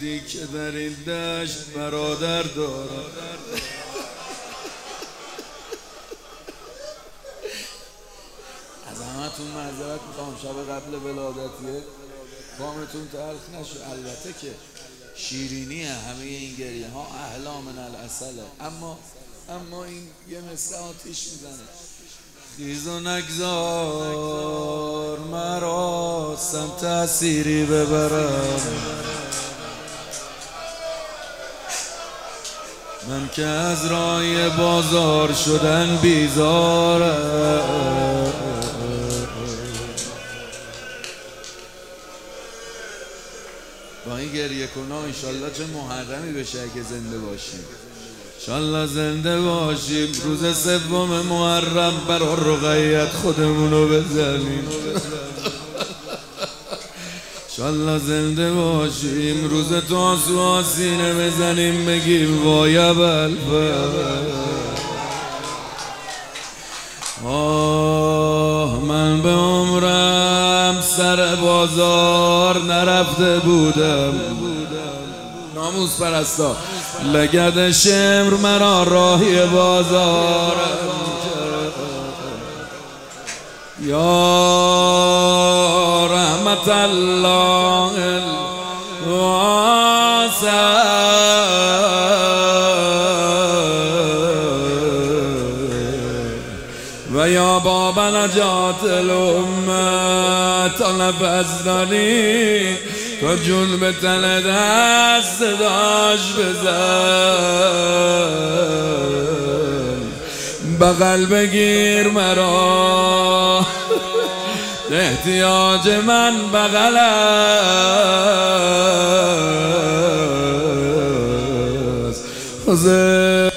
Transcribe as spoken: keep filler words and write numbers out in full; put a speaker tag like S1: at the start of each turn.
S1: دیدی که در این دشت برادر دارم. از همتون معذرت میخوام، شب قبل ولادتیه کامتون تلخ نشه. البته که شیرینیه همه این گریه ها، احلا من العسله، اما اما این یه مثل آتیش میزنه. خیز و نگذار مرا سمت اسیری ببرم، من که از رای بازار شدن بیزارم. با این گریه کنا انشالله چه محرمی بشه اگه زنده باشیم، انشالله زنده باشیم روز سوم محرم برا رقیت خودمونو بزنیم. انشالله زنده باشیم روز تاسوعا سینه بزنیم بگیم وای ابوالفضل. آه من به عمرم سر بازار نرفته بودم، ناموس پرستا لگد شمر مرا راهی بازار. یا رحمت الله الواسع و یا باب نجات الامه طلب از دانی تا جون به تن دست داش بزن، بغل بگیر مرا احتیاج من بغل است.